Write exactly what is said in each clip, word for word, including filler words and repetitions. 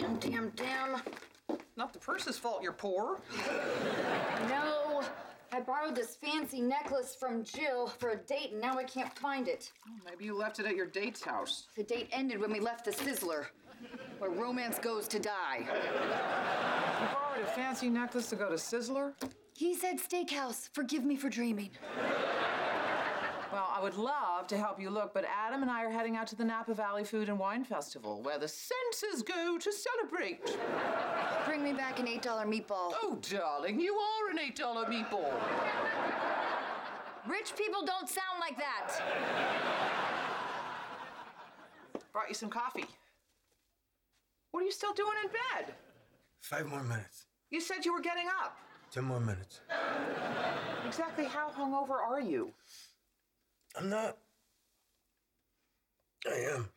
Damn, damn, damn. Not the purse's fault you're poor. No, I borrowed this fancy necklace from Jill for a date, and now I can't find it. Oh, maybe you left it at your date's house. The date ended when we left the Sizzler, where romance goes to die. You borrowed a fancy necklace to go to Sizzler? He said steakhouse. Forgive me for dreaming. Well, I would love to help you look, but Adam and I are heading out to the Napa Valley Food and Wine Festival, where the senses go to celebrate. Bring me back an eight dollar meatball. Oh, darling, you are an eight dollar meatball. Rich people don't sound like that. Brought you some coffee. What are you still doing in bed? Five more minutes. You said you were getting up. Ten more minutes. Exactly how hungover are you? I'm not. I am.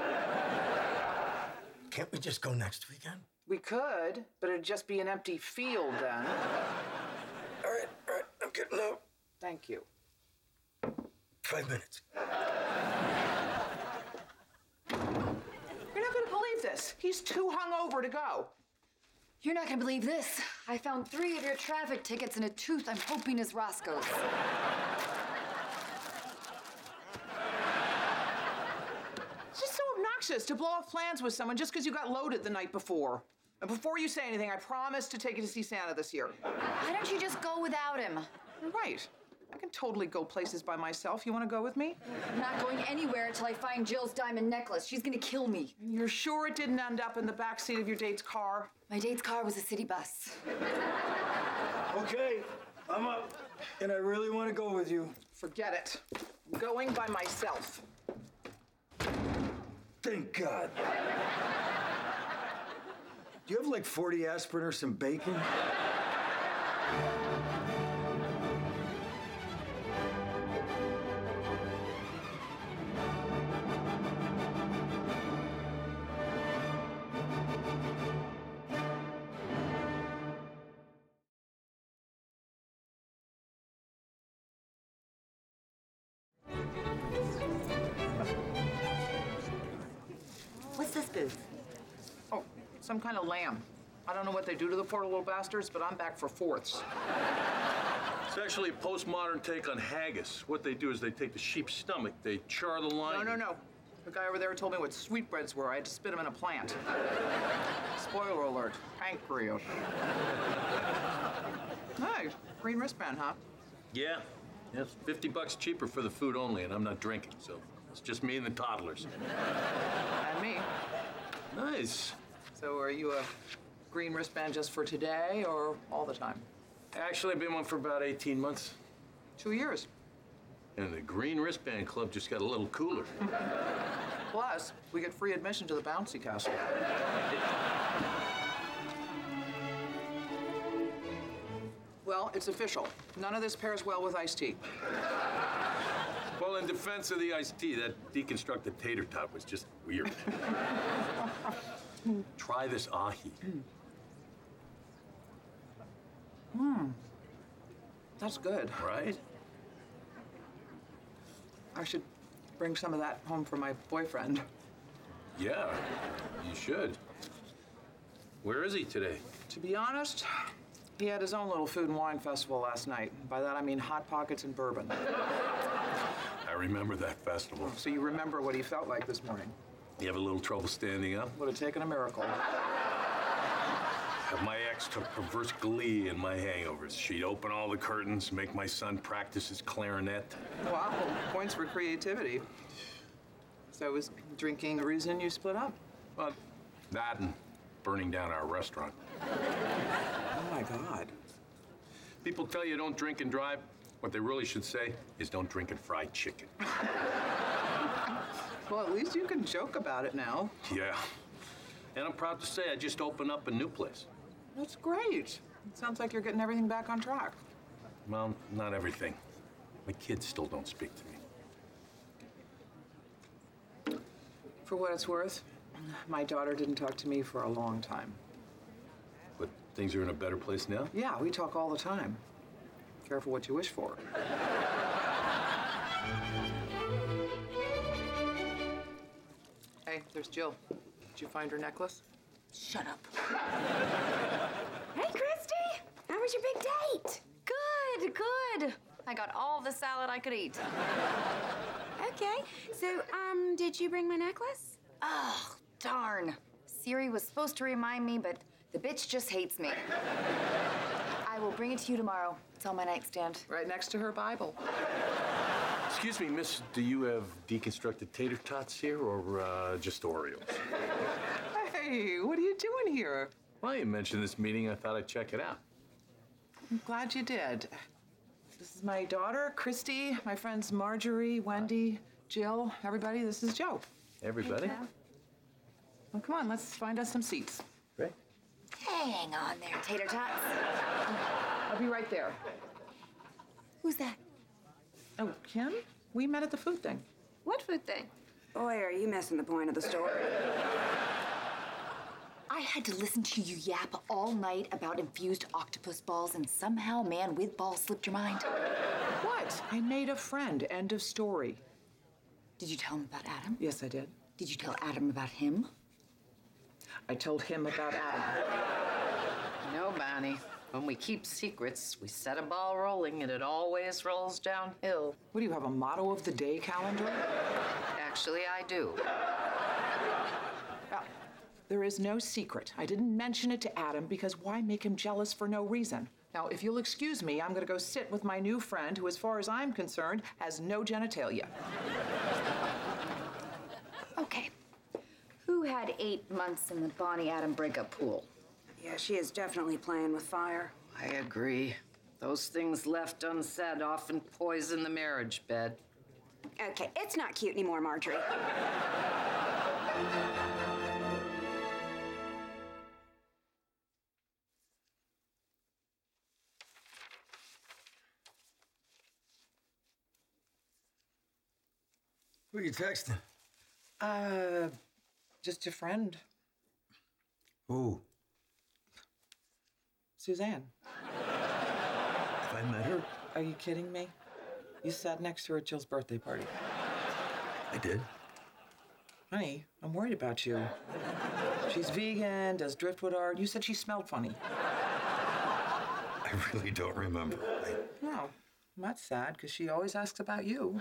Can't we just go next weekend? We could, but it'd just be an empty field then. All right, all right, I'm getting up. Thank you. Five minutes. You're not gonna believe this. He's too hungover to go. You're not gonna believe this. I found three of your traffic tickets and a tooth I'm hoping is Roscoe's. It's just so obnoxious to blow off plans with someone just because you got loaded the night before. And before you say anything, I promise to take you to see Santa this year. Why don't you just go without him? You're right. I can totally go places by myself. You want to go with me? I'm not going anywhere until I find Jill's diamond necklace. She's gonna kill me. You're sure it didn't end up in the back seat of your date's car? My date's car was a city bus. Okay, I'm up. And I really want to go with you. Forget it. I'm going by myself. Thank God. Do you have like forty aspirin or some bacon? What's this booth? Oh, some kind of lamb. I don't know what they do to the poor little bastards, but I'm back for fourths. It's actually a postmodern take on haggis. What they do is they take the sheep's stomach, they char the No, lining. no, no. The guy over there told me what sweetbreads were. I had to spit them in a plant. Spoiler alert, pancreas. Hey, green wristband, huh? Yeah, yeah, it's fifty bucks cheaper for the food only, and I'm not drinking, so it's just me and the toddlers. And me. Nice. So are you a green wristband just for today or all the time? Actually, I've been one for about eighteen months. Two years. And the Green Wristband Club just got a little cooler. Plus, we get free admission to the bouncy castle. Well, it's official. None of this pairs well with iced tea. Well, in defense of the iced tea, that deconstructed tater tot was just weird. Try this ahi. Mmm. That's good. Right? I should bring some of that home for my boyfriend. Yeah, you should. Where is he today? To be honest, he had his own little food and wine festival last night. By that I mean Hot Pockets and bourbon. I remember that festival. So you remember what he felt like this morning? You have a little trouble standing up? Would have taken a miracle. My ex took perverse glee in my hangovers. She'd open all the curtains, make my son practice his clarinet. Wow, points for creativity. So was drinking the reason you split up? Well, that and burning down our restaurant. Oh my God. People tell you don't drink and drive. What they really should say is don't drink and fry chicken. Well, at least you can joke about it now. Yeah. And I'm proud to say I just opened up a new place. That's great. It sounds like you're getting everything back on track. Well, not everything. My kids still don't speak to me. For what it's worth, my daughter didn't talk to me for a long time. But things are in a better place now? Yeah, we talk all the time. Careful what you wish for. Hey, there's Jill. Did you find her necklace? Shut up. Hey, Christy! How was your big date? Good, good. I got all the salad I could eat. Okay, so, um, did you bring my necklace? Oh, darn. Siri was supposed to remind me, but the bitch just hates me. I will bring it to you tomorrow. It's on my nightstand. Right next to her Bible. Excuse me, miss, do you have deconstructed tater tots here or uh, just Oreos? Hey, what are you doing here? Well, you mentioned this meeting. I thought I'd check it out. I'm glad you did. This is my daughter, Christy, my friends Marjorie, Wendy, Jill, everybody. This is Joe. Everybody? Well, come on, let's find us some seats. Right. Hang on there, tater tots. I'll be right there. Who's that? Oh, Kim? We met at the food thing. What food thing? Boy, are you missing the point of the story. I had to listen to you yap all night about infused octopus balls, and somehow man with balls slipped your mind. What? I made a friend. End of story. Did you tell him about Adam? Yes, I did. Did you tell Adam about him? I told him about Adam. No, Bonnie. When we keep secrets, we set a ball rolling and it always rolls downhill. What do you have, a motto of the day calendar? Actually, I do. Well, there is no secret. I didn't mention it to Adam because why make him jealous for no reason? Now, if you'll excuse me, I'm gonna go sit with my new friend who, as far as I'm concerned, has no genitalia. Okay. Who had eight months in the Bonnie Adam breakup pool? Yeah, she is definitely playing with fire. I agree. Those things left unsaid often poison the marriage bed. Okay, it's not cute anymore, Marjorie. Who are you texting? Uh, just a friend, Who? Suzanne. Have I met her? Are you kidding me? You sat next to her at Jill's birthday party. I did. Honey, I'm worried about you. She's vegan, does driftwood art. You said she smelled funny. I really don't remember. I, No, that's sad, because she always asks about you.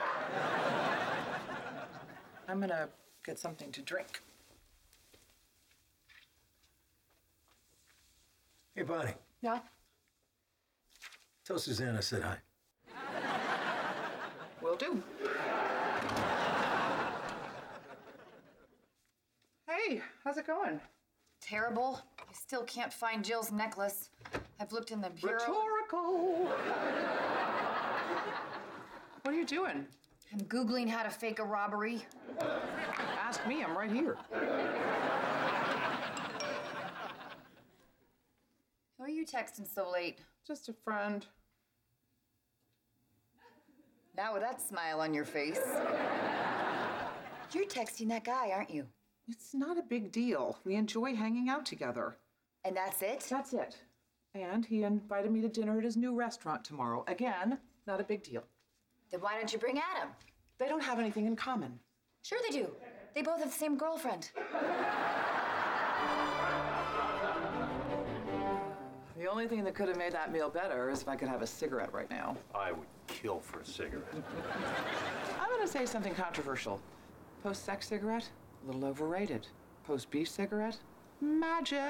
I'm gonna get something to drink. Hey, Bonnie, Yeah? tell Suzanne I said hi. Will do. Hey, how's it going? Terrible. I still can't find Jill's necklace. I've looked in the bureau. Rhetorical. What are you doing? I'm Googling how to fake a robbery. Ask me, I'm right here. Who are you texting so late? Just a friend. Now with that smile on your face. You're texting that guy, aren't you? It's not a big deal. We enjoy hanging out together. And that's it? That's it. And he invited me to dinner at his new restaurant tomorrow. Again, not a big deal. Then why don't you bring Adam? They don't have anything in common. Sure they do. They both have the same girlfriend. The only thing that could have made that meal better is if I could have a cigarette right now. I would kill for a cigarette. I'm gonna say something controversial. Post-sex cigarette, a little overrated. Post-beef cigarette, magic.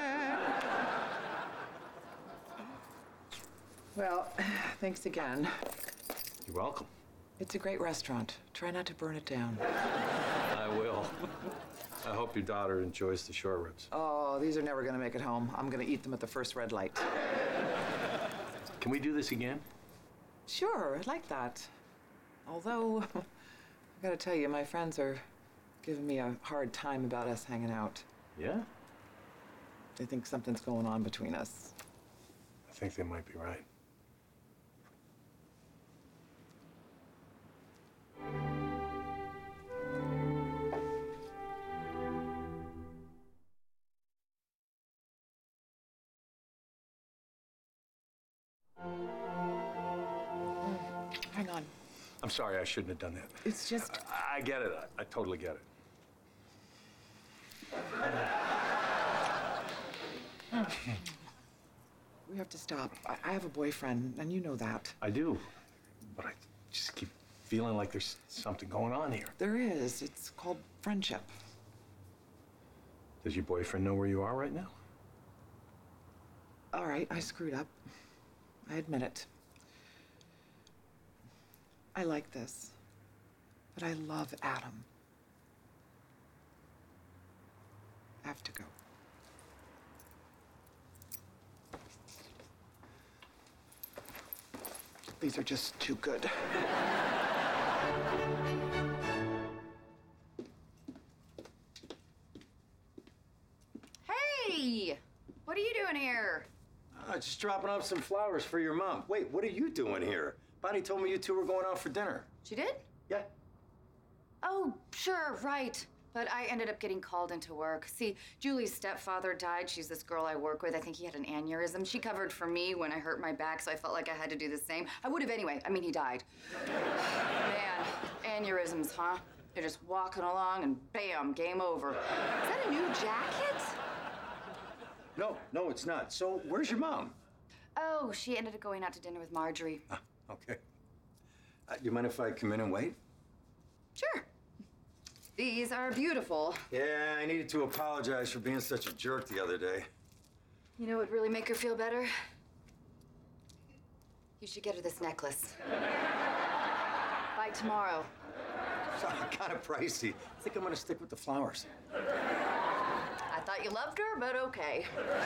Well, thanks again. You're welcome. It's a great restaurant. Try not to burn it down. I will. I hope your daughter enjoys the short ribs. Oh, these are never gonna make it home. I'm gonna eat them at the first red light. Can we do this again? Sure, I'd like that. Although, I gotta tell you, my friends are giving me a hard time about us hanging out. Yeah? They think something's going on between us. I think they might be right. Hang on. I'm sorry, I shouldn't have done that. It's just, I, I get it. I, I totally get it. We have to stop. I, I have a boyfriend, and you know that. I do, but I just keep feeling like there's something going on here. There is. It's called friendship. Does your boyfriend know where you are right now? All right, I screwed up. I admit it. I like this, but I love Adam. I have to go. These are just too good. Hey! What are you doing here? Uh, just dropping off some flowers for your mom. Wait, what are you doing here? Bonnie told me you two were going out for dinner. She did? Yeah. Oh, sure, right. But I ended up getting called into work. See, Julie's stepfather died. She's this girl I work with. I think he had an aneurysm. She covered for me when I hurt my back, so I felt like I had to do the same. I would have anyway. I mean, he died. Man, aneurysms, huh? You're just walking along and bam, game over. Is that a new jacket? No, no, it's not. So, where's your mom? Oh, she ended up going out to dinner with Marjorie. Ah, okay. Uh, you mind if I come in and wait? Sure. These are beautiful. Yeah, I needed to apologize for being such a jerk the other day. You know what would really make her feel better? You should get her this necklace. By tomorrow. Kind of pricey. I think I'm gonna stick with the flowers. I thought you loved her, but okay.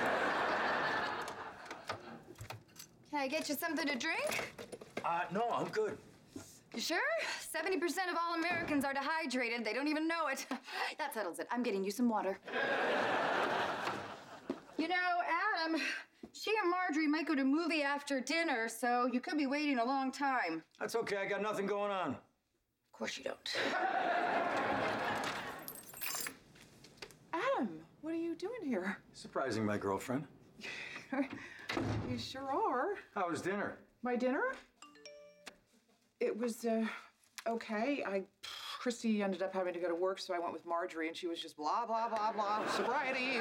Can I get you something to drink? Uh, no, I'm good. You sure? seventy percent of all Americans are dehydrated. They don't even know it. That settles it. I'm getting you some water. You know, Adam, she and Marjorie might go to a movie after dinner, so you could be waiting a long time. That's okay. I got nothing going on. Of course you don't. Adam, what are you doing here? Surprising my girlfriend. You sure are. How was dinner? My dinner? It was, uh, okay. I, Christy ended up having to go to work, so I went with Marjorie, and she was just blah, blah, blah, blah, sobriety.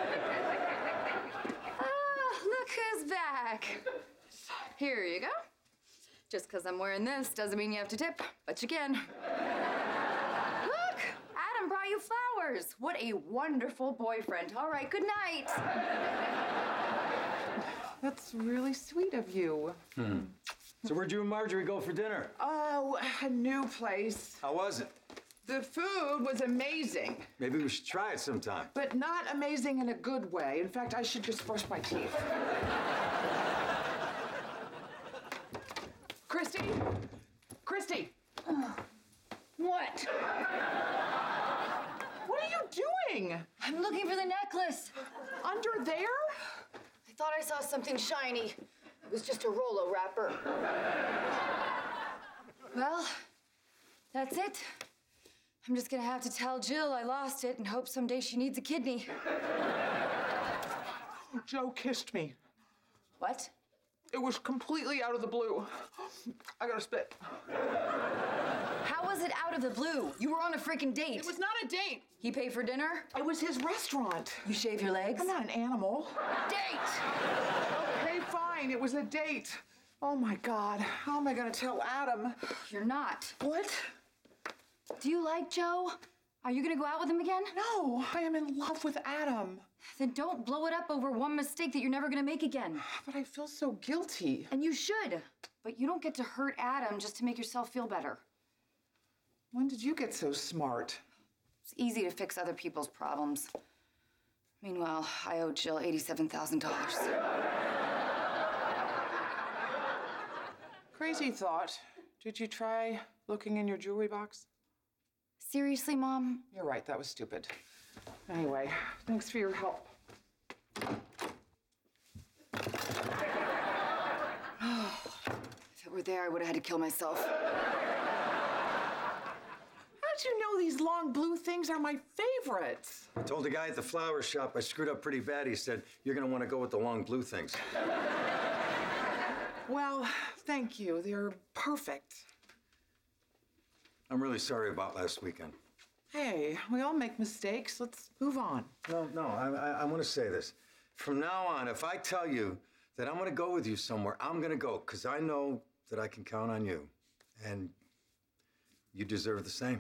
Ah, look who's back. Here you go. Just because I'm wearing this doesn't mean you have to tip, but you can. Look, Adam brought you flowers. What a wonderful boyfriend. All right, good night. That's really sweet of you. Hmm. So where'd you and Marjorie go for dinner? Oh, a new place. How was it? The food was amazing, Maybe we should try it sometime. but not amazing in a good way. In fact, I should just brush my teeth. Christy? Christy! What? What are you doing? I'm looking for the necklace. Under there? I thought I saw something shiny. It was just a Rolo wrapper. Well, that's it. I'm just gonna have to tell Jill I lost it and hope someday she needs a kidney. Joe kissed me. What? It was completely out of the blue. I gotta spit. How was it out of the blue? You were on a freaking date. It was not a date. He paid for dinner? It was his restaurant. You shave your legs? I'm not an animal. Date! Okay, fine. It was a date. Oh my God. How am I gonna tell Adam? You're not. What? Do you like Joe? Are you gonna go out with him again? No, I am in love with Adam. Then don't blow it up over one mistake that you're never gonna make again. But I feel so guilty. And you should. But you don't get to hurt Adam just to make yourself feel better. When did you get so smart? It's easy to fix other people's problems. Meanwhile, I owe Jill eighty-seven thousand dollars. Crazy thought. Did you try looking in your jewelry box? Seriously, Mom? You're right, that was stupid. Anyway, thanks for your help. If it were there, I would have had to kill myself. How'd you know these long blue things are my favorites? I told the guy at the flower shop I screwed up pretty bad. He said, you're gonna wanna go with the long blue things. Well, thank you. They're perfect. I'm really sorry about last weekend. Hey, we all make mistakes. Let's move on. No, no, I, I, I wanna say this. From now on, if I tell you that I'm gonna go with you somewhere, I'm gonna go, because I know that I can count on you. And you deserve the same.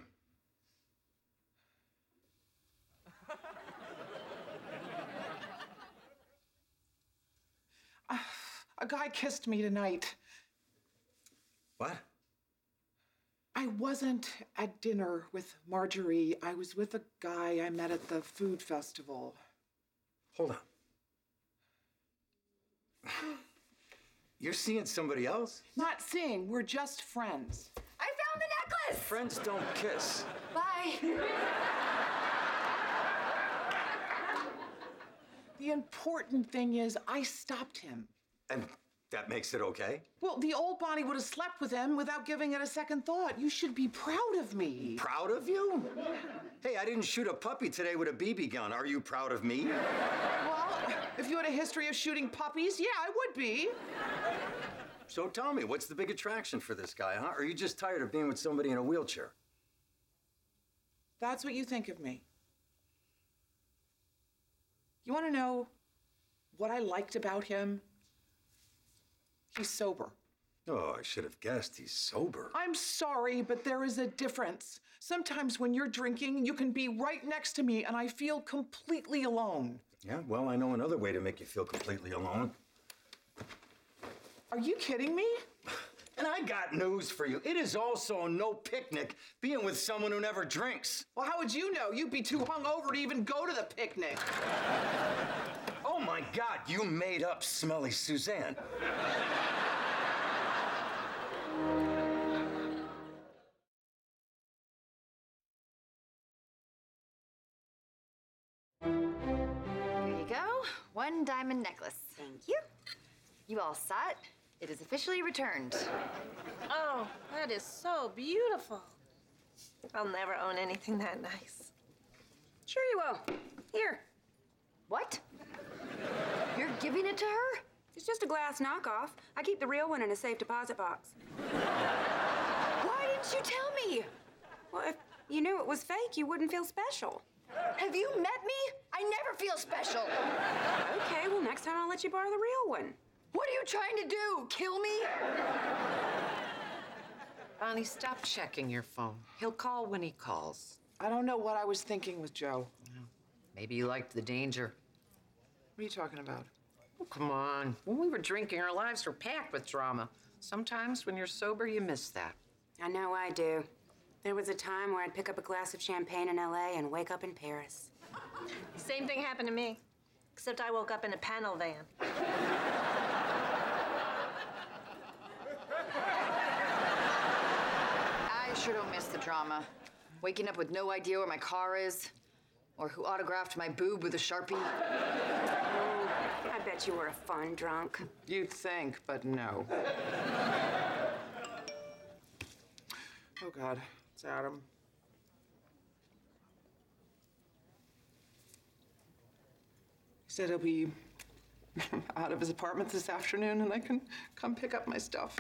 A guy kissed me tonight. What? I wasn't at dinner with Marjorie. I was with a guy I met at the food festival. Hold on. You're seeing somebody else? Not seeing, we're just friends. I found the necklace! Friends don't kiss. Bye. The important thing is I stopped him. And that makes it okay? Well, the old Bonnie would have slept with him without giving it a second thought. You should be proud of me. Proud of you? Hey, I didn't shoot a puppy today with a B B gun. Are you proud of me? Well, if you had a history of shooting puppies, yeah, I would be. So tell me, what's the big attraction for this guy, huh? Or are you just tired of being with somebody in a wheelchair? That's what you think of me. You want to know what I liked about him? He's sober. Oh, I should have guessed he's sober. I'm sorry, but there is a difference. Sometimes when you're drinking, you can be right next to me and I feel completely alone. Yeah, well, I know another way to make you feel completely alone. Are you kidding me? And I got news for you. It is also no picnic being with someone who never drinks. Well, how would you know? You'd be too hungover to even go to the picnic. Oh my God, you made up Smelly Suzanne. Here you go. One diamond necklace. Thank you. You all saw it. It is officially returned. Oh, that is so beautiful. I'll never own anything that nice. Sure you will. Here. What? You're giving it to her? It's just a glass knockoff. I keep the real one in a safe deposit box. Why didn't you tell me? Well, if you knew it was fake, you wouldn't feel special. Have you met me? I never feel special. Okay, well, next time I'll let you borrow the real one. What are you trying to do? Kill me? Bonnie, stop checking your phone. He'll call when he calls. I don't know what I was thinking with Joe. Maybe you liked the danger. What are you talking about? Oh, come on. When we were drinking, our lives were packed with drama. Sometimes when you're sober, you miss that. I know I do. There was a time where I'd pick up a glass of champagne in L A and wake up in Paris. Same thing happened to me, except I woke up in a panel van. I sure don't miss the drama. Waking up with no idea where my car is, or who autographed my boob with a Sharpie. I bet you were a fun drunk. You'd think, but no. Oh, God. It's Adam. He said he'll be out of his apartment this afternoon and I can come pick up my stuff.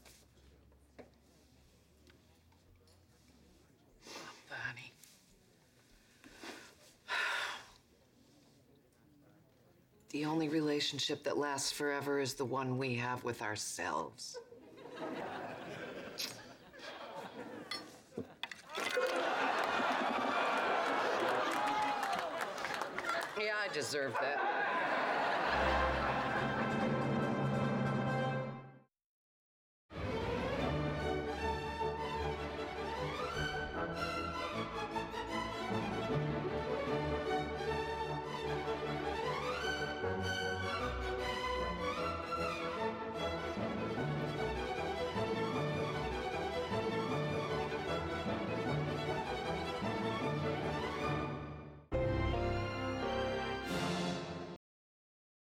Bonnie. The only relationship that lasts forever is the one we have with ourselves. Yeah, I deserve that.